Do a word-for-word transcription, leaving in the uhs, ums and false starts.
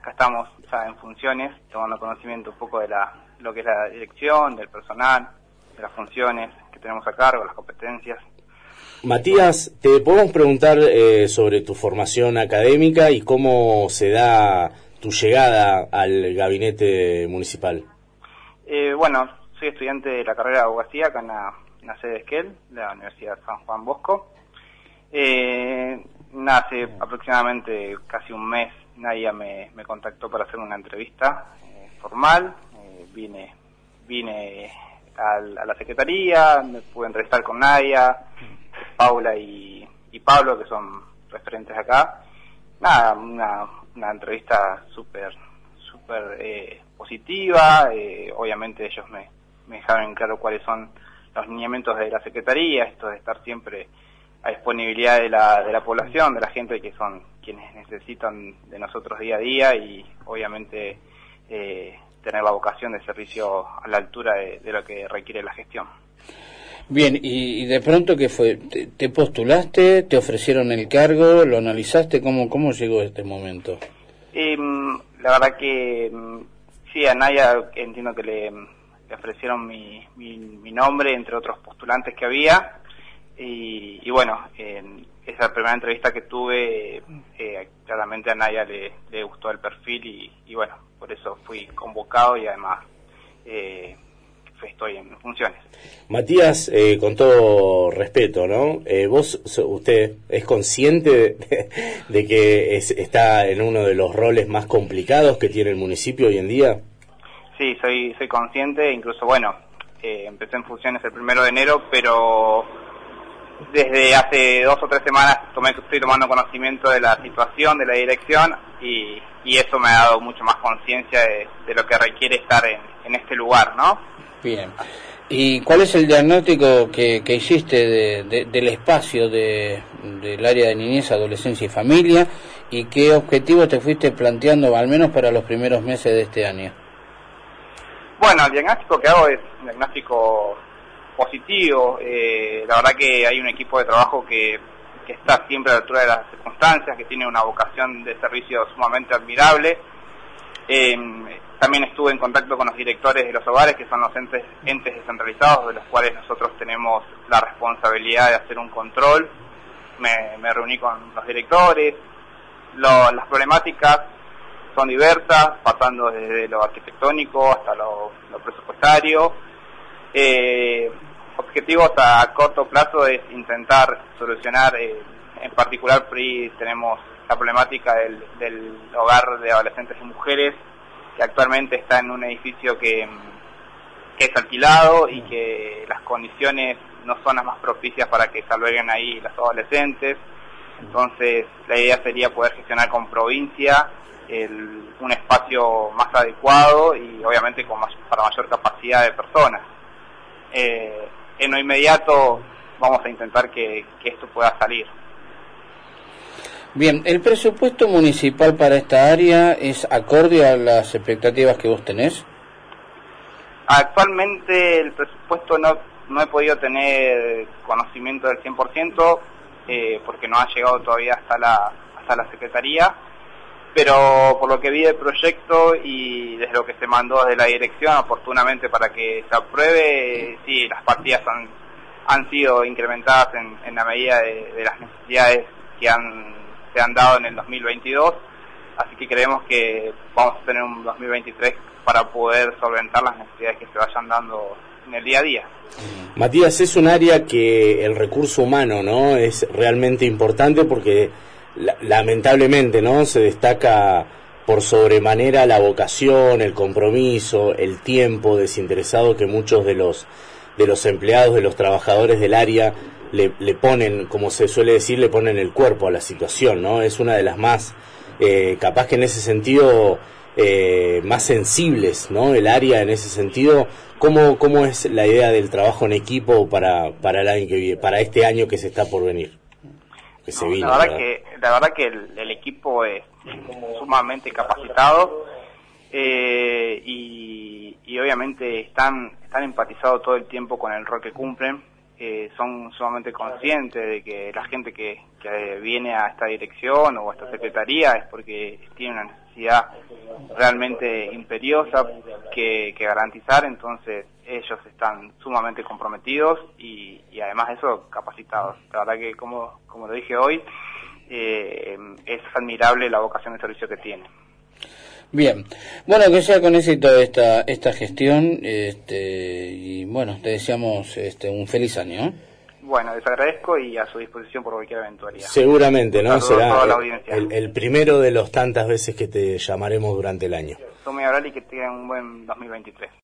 acá estamos ya en funciones, tomando conocimiento un poco de la lo que es la dirección, del personal, de las funciones que tenemos a cargo, las competencias. Matías, te podemos preguntar eh, sobre tu formación académica y cómo se da tu llegada al gabinete municipal. Eh, bueno, soy estudiante de la carrera de abogacía acá en la, en la sede de Esquel, de la Universidad San Juan Bosco. Eh, hace aproximadamente casi un mes Naya me, me contactó para hacer una entrevista eh, formal. Eh, vine vine al, a la secretaría, me pude entrevistar con Naya, Paula y, y Pablo, que son referentes acá. Nada, una, una entrevista súper súper eh, positiva. Eh, obviamente ellos me, me dejaron en claro cuáles son los lineamientos de la secretaría, esto de estar siempre a disponibilidad de la de la población, de la gente que son quienes necesitan de nosotros día a día, y obviamente eh, tener la vocación de servicio a la altura de, de lo que requiere la gestión. Bien, y, y de pronto, ¿qué fue? ¿Te, te postulaste? ¿Te ofrecieron el cargo? ¿Lo analizaste? ¿Cómo, cómo llegó este momento? Eh, la verdad que sí, a Naya entiendo que le, le ofrecieron mi, mi, mi nombre entre otros postulantes que había. Y, y bueno, en esa primera entrevista que tuve, eh, claramente a Naya le, le gustó el perfil y, y bueno, por eso fui convocado y además eh, estoy en funciones. Matías, eh, con todo respeto, ¿no? Eh, vos, usted es consciente de, de que es, está en uno de los roles más complicados que tiene el municipio hoy en día. Sí, soy soy consciente, incluso bueno, eh, empecé en funciones el primero de enero, pero desde hace dos o tres semanas tomé, estoy tomando conocimiento de la situación, de la dirección, y, y eso me ha dado mucho más conciencia de, de lo que requiere estar en, en este lugar, ¿no? Bien. ¿Y cuál es el diagnóstico que, que hiciste de, de, del espacio de, del área de niñez, adolescencia y familia, y qué objetivos te fuiste planteando, al menos para los primeros meses de este año? Bueno, el diagnóstico que hago es un diagnóstico positivo. Eh, la verdad que hay un equipo de trabajo que, que está siempre a la altura de las circunstancias, que tiene una vocación de servicio sumamente admirable. Eh, también estuve en contacto con los directores de los hogares, que son los entes, entes descentralizados, de los cuales nosotros tenemos la responsabilidad de hacer un control. Me, me reuní con los directores. Lo, las problemáticas son diversas, pasando desde lo arquitectónico hasta lo, lo presupuestario. Eh, objetivos a corto plazo es intentar solucionar, eh, en particular por ahí tenemos la problemática del, del hogar de adolescentes y mujeres, que actualmente está en un edificio que, que es alquilado y que las condiciones no son las más propicias para que se alberguen ahí los adolescentes. Entonces la idea sería poder gestionar con provincia el, un espacio más adecuado y obviamente con más, para mayor capacidad de personas. Eh, en lo inmediato vamos a intentar que, que esto pueda salir. Bien, ¿el presupuesto municipal para esta área es acorde a las expectativas que vos tenés? Actualmente el presupuesto no, no he podido tener conocimiento del cien por ciento, eh, porque no ha llegado todavía hasta la, hasta la Secretaría, pero por lo que vi del proyecto y desde lo que se mandó desde la dirección oportunamente para que se apruebe, sí, las partidas han, han sido incrementadas en, en la medida de, de las necesidades que han, se han dado en el dos mil veintidós, así que creemos que vamos a tener un dos mil veintitrés para poder solventar las necesidades que se vayan dando en el día a día. Matías, es un área que el recurso humano, ¿no?, es realmente importante porque la, lamentablemente, ¿no?, se destaca por sobremanera la vocación, el compromiso, el tiempo desinteresado que muchos de los de los empleados, de los trabajadores del área le, le ponen, como se suele decir, le ponen el cuerpo a la situación, ¿no? Es una de las más, eh, capaz que en ese sentido, eh, más sensibles, ¿no?, el área en ese sentido. ¿Cómo, cómo es la idea del trabajo en equipo para, para el año que viene, para este año que se está por venir? Que se no, vino, la verdad, ¿verdad? que la verdad que el, el equipo es sumamente capacitado, eh, y, y obviamente están están empatizados todo el tiempo con el rol que cumplen. Eh, son sumamente conscientes de que la gente que, que viene a esta dirección o a esta secretaría es porque tiene una necesidad realmente imperiosa que, que garantizar, entonces ellos están sumamente comprometidos y, y además de eso capacitados. La verdad que como, como lo dije hoy, eh, es admirable la vocación de servicio que tienen. Bien, bueno, que sea con éxito esta esta gestión, este, y bueno, te deseamos este, un feliz año, ¿eh? Bueno, les agradezco y a su disposición por cualquier eventualidad. Seguramente, ¿no? Será el, el primero de los tantas veces que te llamaremos durante el año. Soy muy agradable y que tengan un buen dos mil veintitrés.